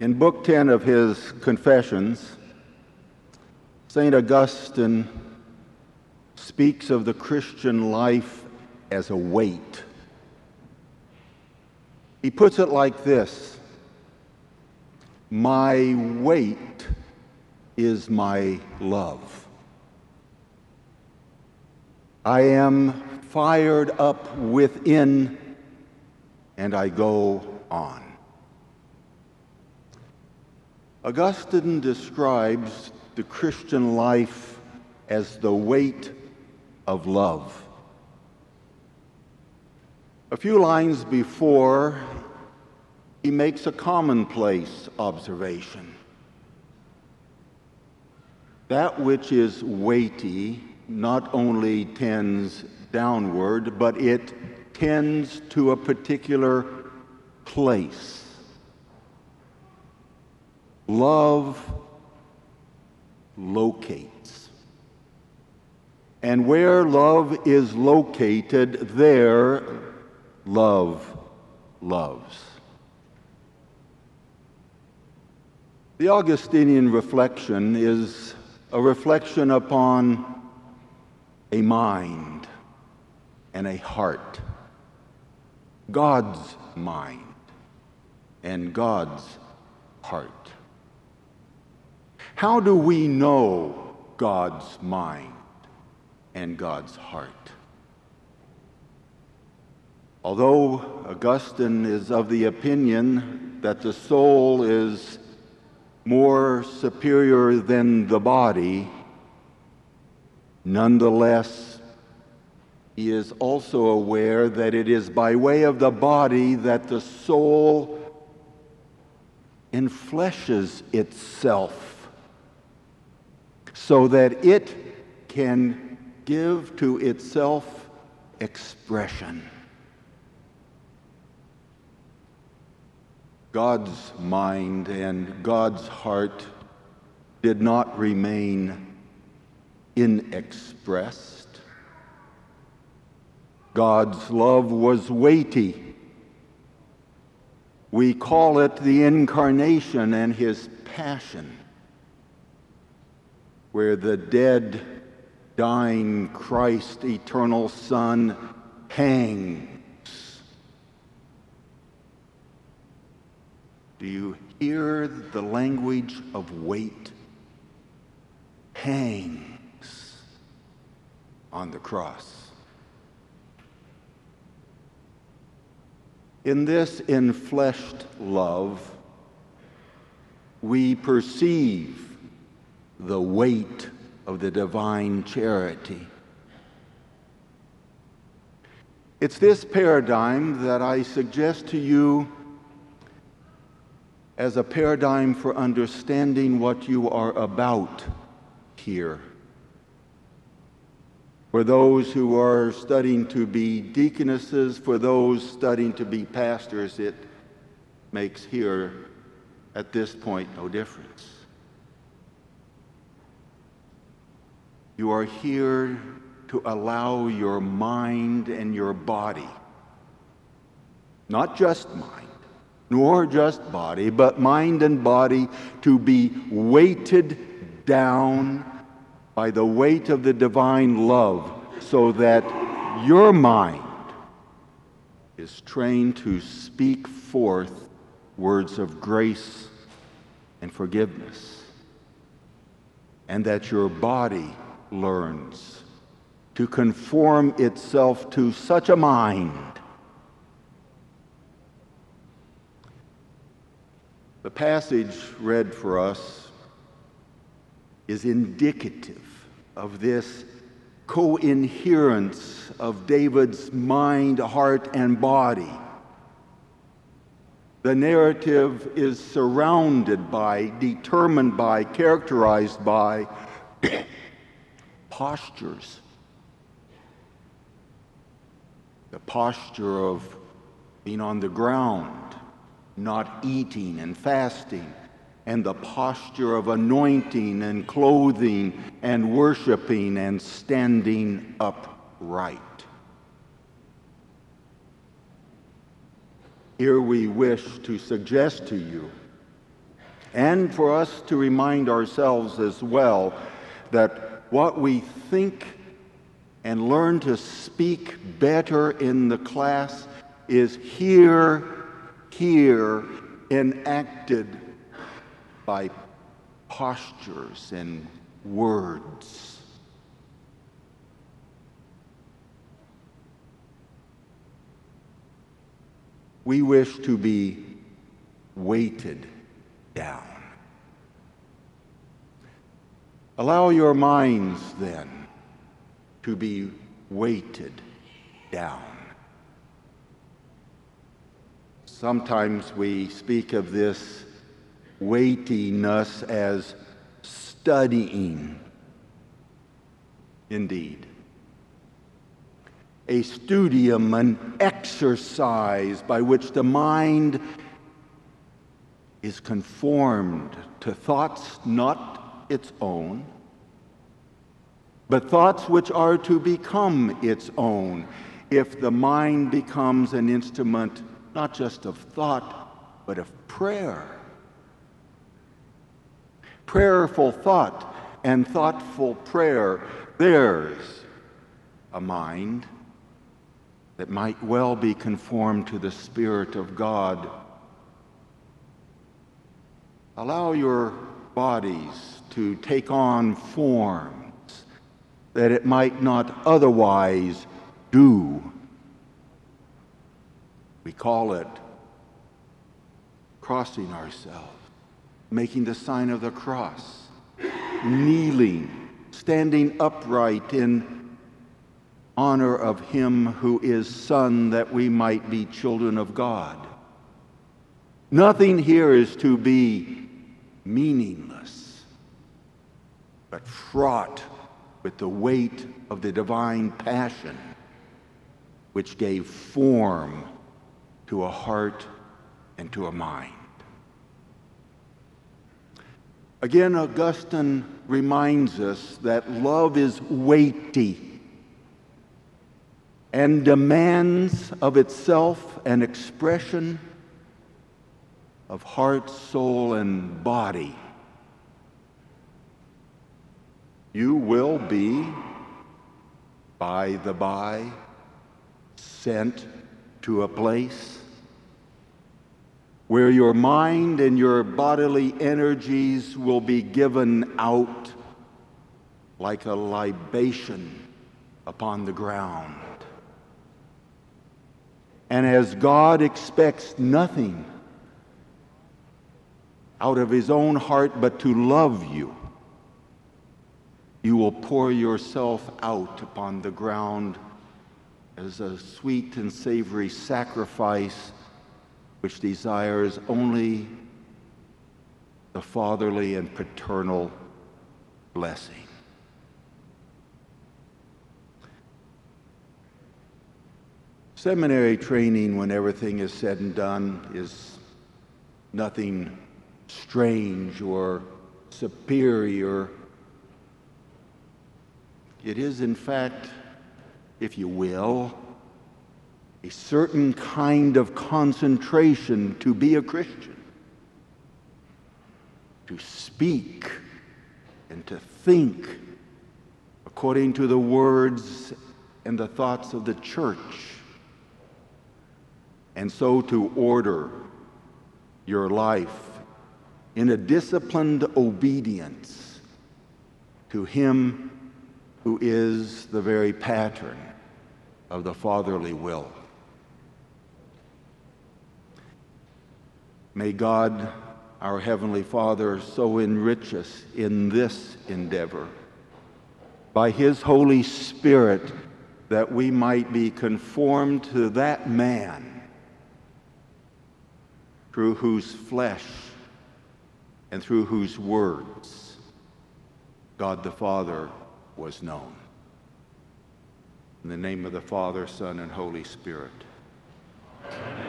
In Book 10 of his Confessions, St. Augustine speaks of the Christian life as a weight. He puts it like this: my weight is my love. I am fired up within, and I go on. Augustine describes the Christian life as the weight of love. A few lines before, he makes a commonplace observation. That which is weighty not only tends downward, but it tends to a particular place. Love locates. And where love is located, there love loves. The Augustinian reflection is a reflection upon a mind and a heart, God's mind and God's heart. How do we know God's mind and God's heart? Although Augustine is of the opinion that the soul is more superior than the body, nonetheless, he is also aware that it is by way of the body that the soul enfleshes itself, so that it can give to itself expression. God's mind and God's heart did not remain inexpressed. God's love was weighty. We call it the Incarnation and His Passion, where the dead, dying Christ, eternal Son, hangs. Do you hear the language of weight? Hangs on the cross. In this enfleshed love, we perceive the weight of the divine charity. It's this paradigm that I suggest to you as a paradigm for understanding what you are about here. For those who are studying to be deaconesses, for those studying to be pastors, it makes here, at this point, no difference. You are here to allow your mind and your body, not just mind, nor just body, but mind and body, to be weighted down by the weight of the divine love, so that your mind is trained to speak forth words of grace and forgiveness, and that your body learns to conform itself to such a mind. The passage read for us is indicative of this coherence of David's mind, heart, and body. The narrative is surrounded by, determined by, characterized by postures. The posture of being on the ground, not eating and fasting, and the posture of anointing and clothing and worshiping and standing upright. Here we wish to suggest to you and for us to remind ourselves as well that what we think and learn to speak better in the class is here enacted by postures and words. We wish to be weighted down. Allow your minds then to be weighted down. Sometimes we speak of this weightiness as studying. Indeed. A studium, an exercise by which the mind is conformed to thoughts not its own, but thoughts which are to become its own if the mind becomes an instrument not just of thought, but of prayer. Prayerful thought and thoughtful prayer, there's a mind that might well be conformed to the Spirit of God. Allow your bodies to take on forms that it might not otherwise do. We call it crossing ourselves, making the sign of the cross, kneeling, standing upright in honor of Him who is Son, that we might be children of God. Nothing here is to be meaningless, but fraught with the weight of the divine passion which gave form to a heart and to a mind. Again, Augustine reminds us that love is weighty and demands of itself an expression of heart, soul, and body. You will be, by the by, sent to a place where your mind and your bodily energies will be given out like a libation upon the ground. And as God expects nothing out of His own heart but to love you, you will pour yourself out upon the ground as a sweet and savory sacrifice which desires only the fatherly and paternal blessing. Seminary training, when everything is said and done, is nothing strange or superior. It is, in fact, if you will, a certain kind of concentration to be a Christian, to speak and to think according to the words and the thoughts of the church, and so to order your life in a disciplined obedience to Him who is the very pattern of the fatherly will. May God, our Heavenly Father, so enrich us in this endeavor by His Holy Spirit that we might be conformed to that man through whose flesh and through whose words God the Father was known. In the name of the Father, Son, and Holy Spirit.